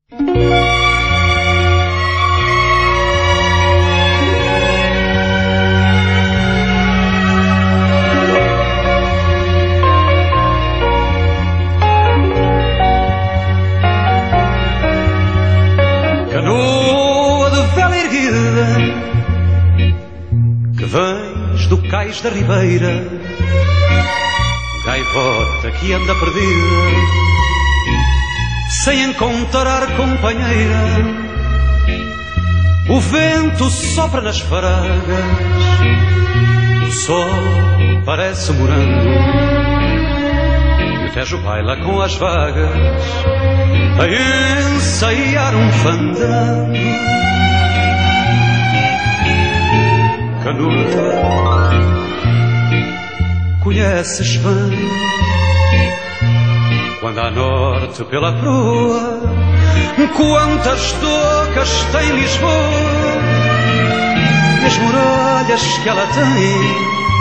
Canoa de vela erguida, que vens do cais da ribeira, gaivota que anda perdida, sem encontrar companheira. O vento sopra nas faragas, o sol parece morango, e o Tejo baila com as vagas, a ensaiar um fandango. Canoa, conheces bem quando a norte pela proa, quantas docas tem Lisboa e as muralhas que ela tem.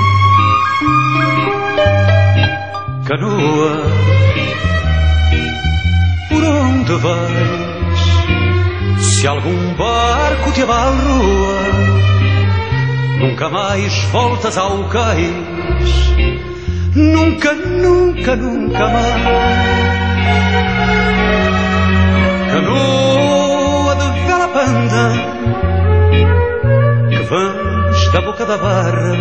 Canoa, por onde vais? Se algum barco te abalroa, nunca mais voltas ao cais, nunca, nunca, nunca mais. Canoa de vela panda, que vens da boca da barra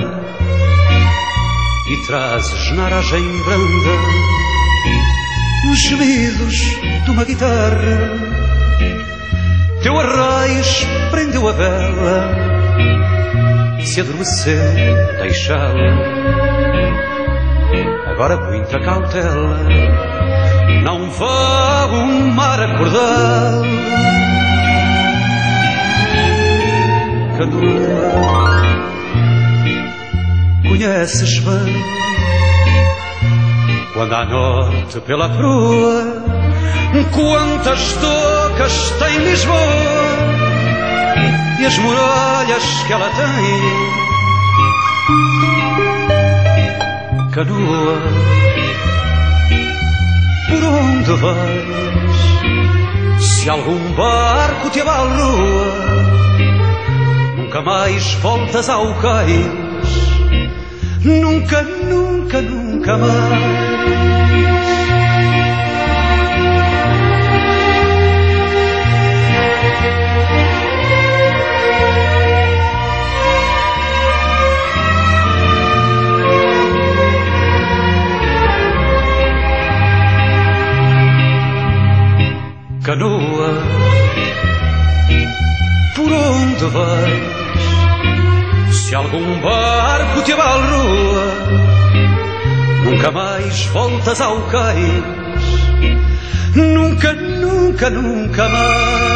e trazes na aragem branda os gemidos de uma guitarra. Teu arraiz prendeu a vela, se adormecer deixá-la. Agora muita cautela, não vá o mar acordá-la. Canoa, conheces bem quando à norte pela proa, quantas docas tem Lisboa e as muralhas que ela tem. Canoa, por onde vais? Se algum barco te abalroa, nunca mais voltas ao cais, nunca, nunca, nunca mais. Canoa, por onde vais? Se algum barco te abalroa, nunca mais voltas ao cais, nunca, nunca, nunca mais.